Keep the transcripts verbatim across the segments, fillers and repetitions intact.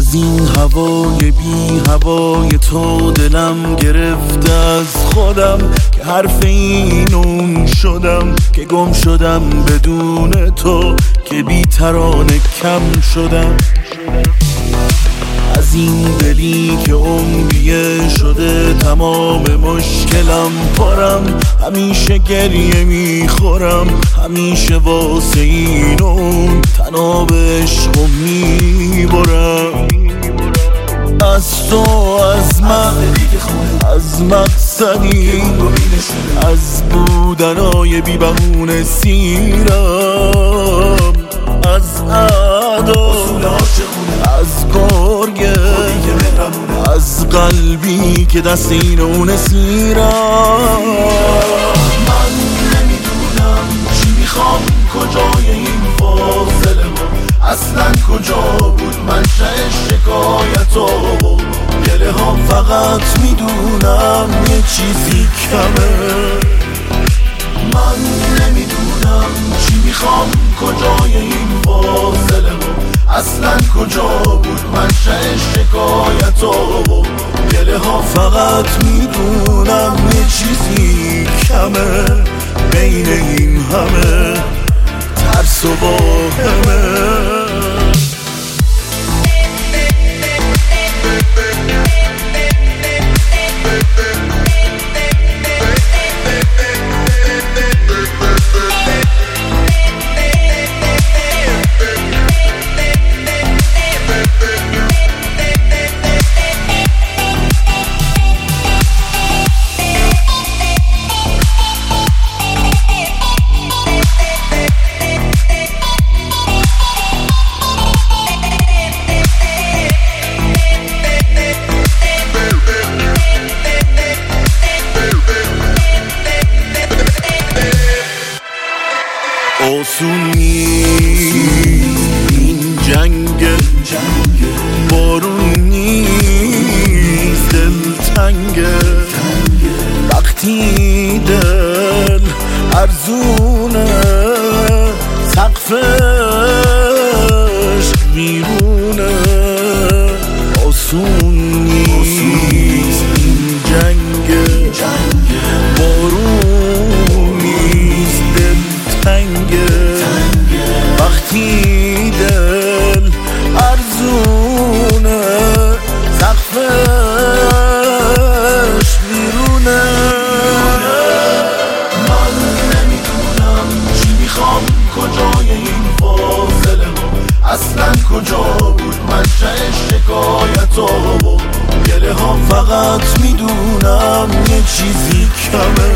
از این هوای بی هوای تو دلم گرفته از خودم، که حرف این اون شدم، که گم شدم بدون تو، که بی ترانه کم شدم. از این دلی که عمریه شده تمام مشکلم پرم، همیشه گریه میخورم، همیشه واسه این اون تناب عشق میبرم. از تو، از من، از مقصدی، از بودنای بی بهونه سیرم، از ادا، از گرگه، از قلبی که دست این اون سیرم. من نمیدونم چی میخوام، کجای این فاصله ما اصلا کجا بود منشأ شکایت و گله ها. فقط میدونم یه چیزی کمه. من نمیدونم چی میخوام، کجای این فاصله ما اصلا کجا بود منشأ شکایت و گله ها. فقط میدونم یه چیزی کمه بین این همه ترس و واهمه. آسون نیست این جنگ، بارون نیست دلتنگه، وقتی دل ارزونه سقفش بیرونه. آسون نیست این جنگ، بارون نیست دلتنگه، وقتی دل ارزونه سقفش بیرونه. من نمیدونم چی میخوام، کجای این فاصله ما اصلا کجا بود منشأ شکایت و گله ها. فقط میدونم یه چیزی کمه.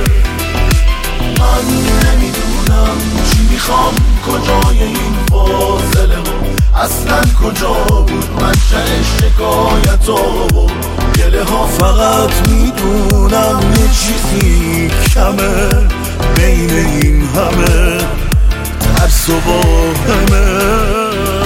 من نمیدونم چی میخوام، کجای این فاصله ما اصلا کجا بود منشأ شکایت و گله ها. فقط میدونم یه چیزی کمه بین این همه ترس و واهمه.